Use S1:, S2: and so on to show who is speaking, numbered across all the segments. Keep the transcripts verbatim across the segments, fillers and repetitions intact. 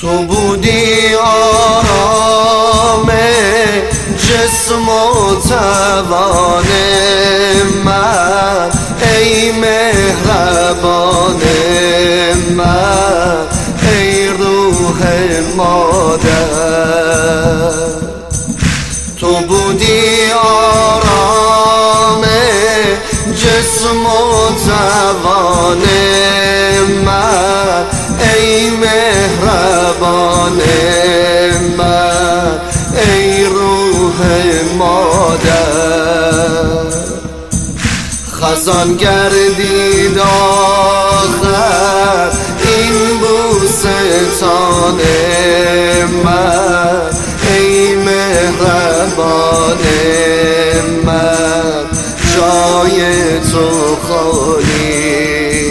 S1: تو بودی آرام جسم و توان من، ای مهربان من، ای روح مادر. تو بودی آرام جسم و توان من، ای مهربان من، ای روح مادر. خزان گردید آخر این بوستان من، ای مهربان من، جای تو خالی.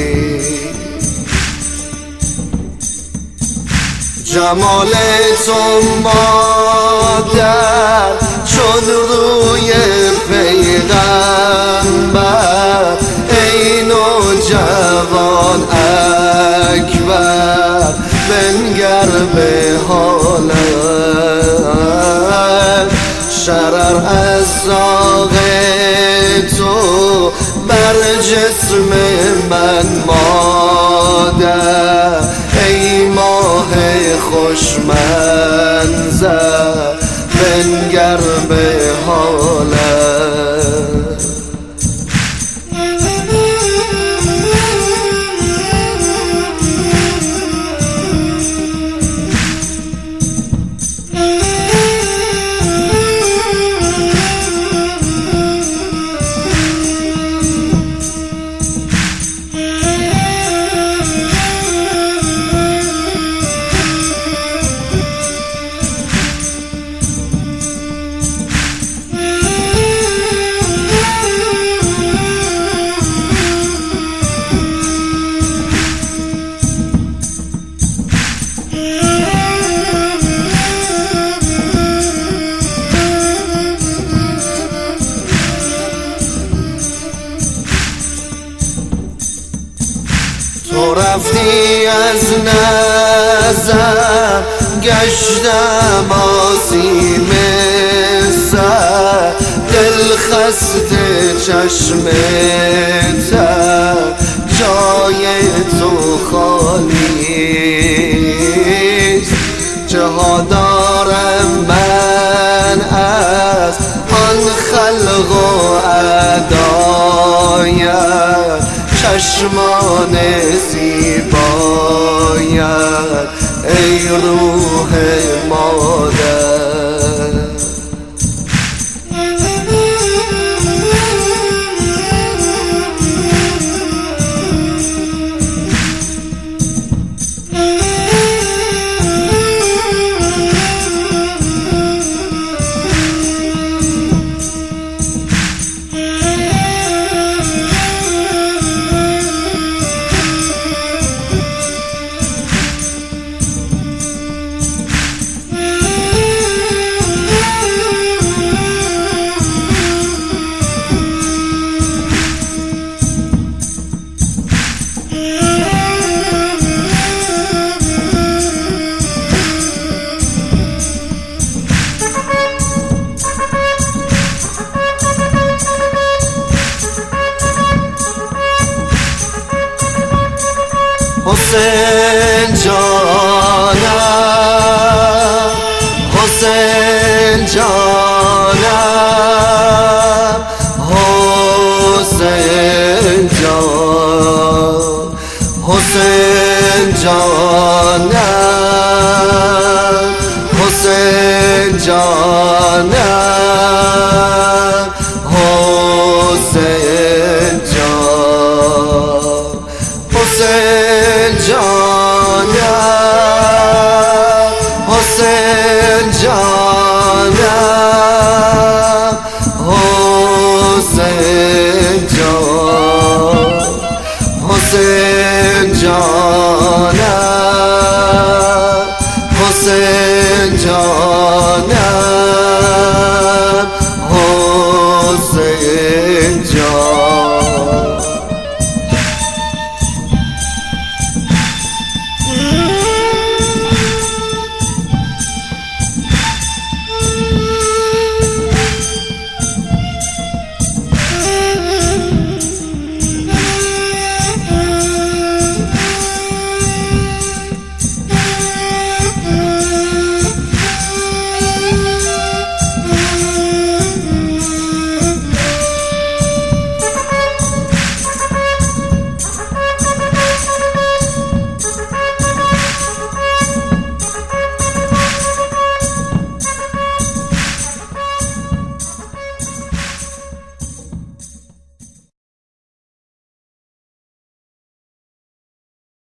S1: جمال تو مادر چون روی پیغمبر، ای نوجوان اکبر بنگر به حالم. شرر از زاغ تو بر جسم من مادر، ای ماه خوش منظر بنگر به حالم. تو رفتی از نظر گشتم آسیم سر، دل خسته چشم تر جای تو خالیست. چه ها دارم من از آن خلق و ادایت، چشمان زیبایت، ای روح مادر. حسین جانم، حسین جانم، حسین جان، حسین جانم، حسین جانم، حسین جان، حسین جانم، حسین جانم، حسین جان، حسین جانم، حسین جان.